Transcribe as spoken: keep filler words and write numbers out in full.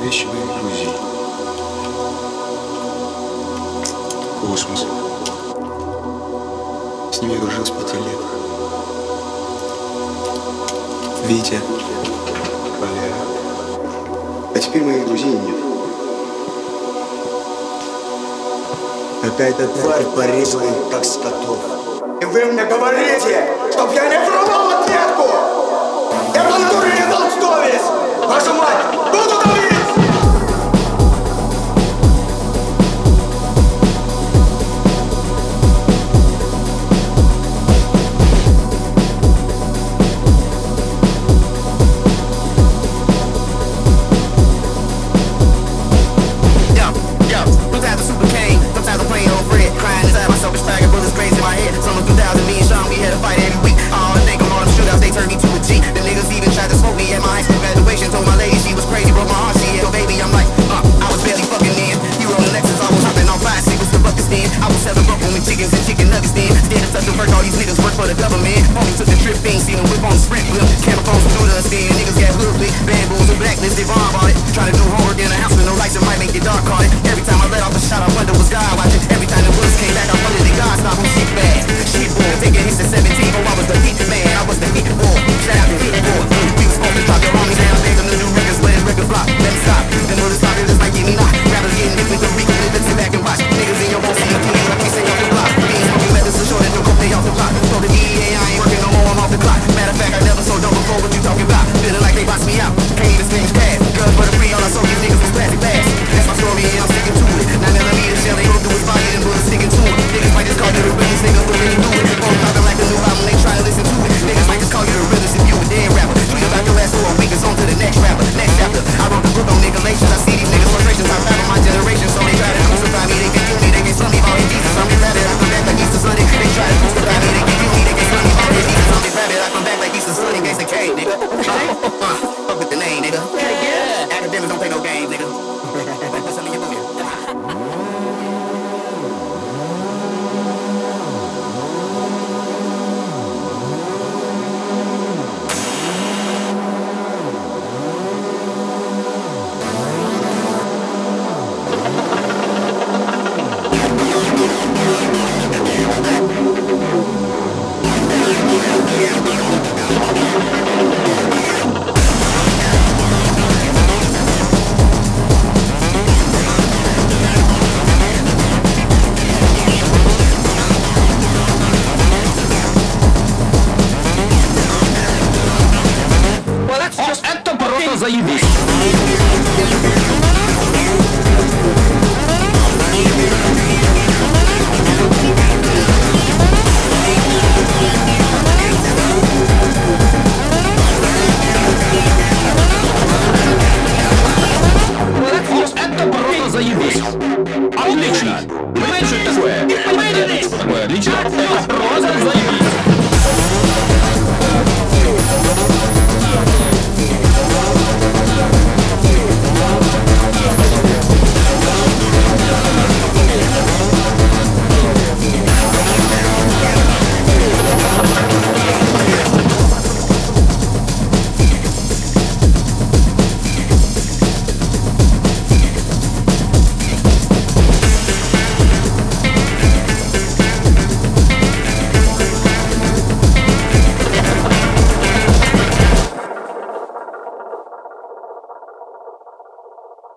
навязчивой иллюзии. Космос. С ним я дружил с пяти лет. Витя. Валера. А теперь моих друзей нет. Какая-то тварь порезала их, как скотов. И вы мне говорите, чтоб я не врубал ответку! Я в натуре не толстовец! Вашу мать, буду давить! Это просто заебись!